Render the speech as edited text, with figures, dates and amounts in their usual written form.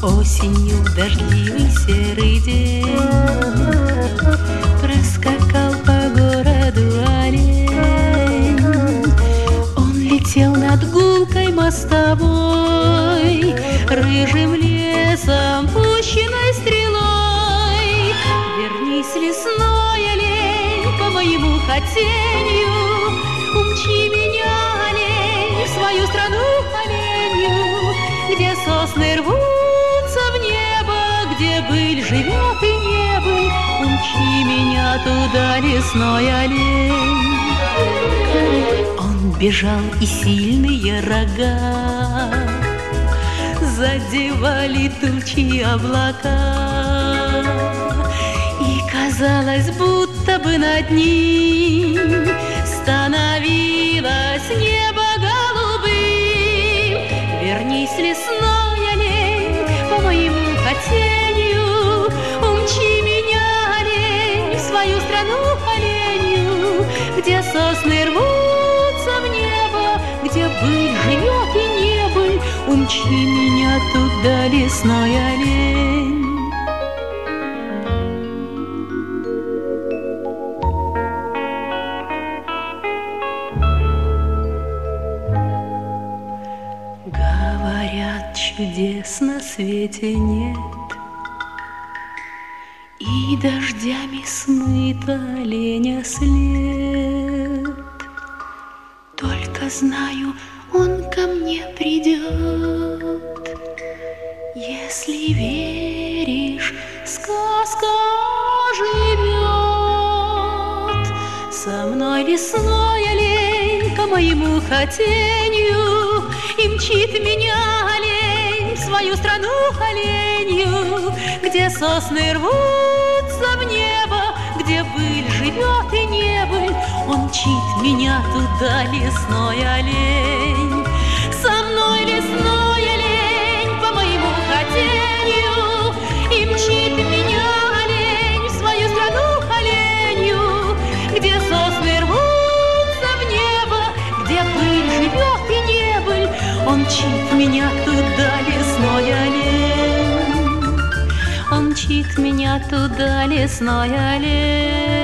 Осенью в дождливый серый день проскакал по городу олень. Он летел над гулкой мостовой, рыжим лесом, пущенной стрелой. Вернись, лесной олень, по моему хотению, умчи меня, олень, в свою страну оленью, где сосны рвутся в небо, где быль живет и не быль. Умчи меня туда, лесной олень. Он бежал, и сильные рога задевали тучи облака, и казалось, будто бы над ним становилось небо голубым. Вернись, лесной олень, по моему хотению, умчи меня, олень, в свою страну оленью, где сосны рвутся в небо, где быль живет и не быль. Умчи меня туда, лесной олень. Говорят, чудес на свете нет, и дождями смыт оленя след. Только знаю, он ко мне придет. Если веришь, сказка живет. Со мной лесной олень по моему хотению, и мчит меня олень в свою страну оленью, где сосны рвутся в небо, где быль живет и не быль. Он мчит меня туда, лесной олень. Со мной лесной олень по моему хотению, и мчит меня олень в свою страну оленью, где сосны рвутся в небо, где быль живет и не быль. Он мчит меня туда, лесной олень. Он мчит меня туда, лесной олень.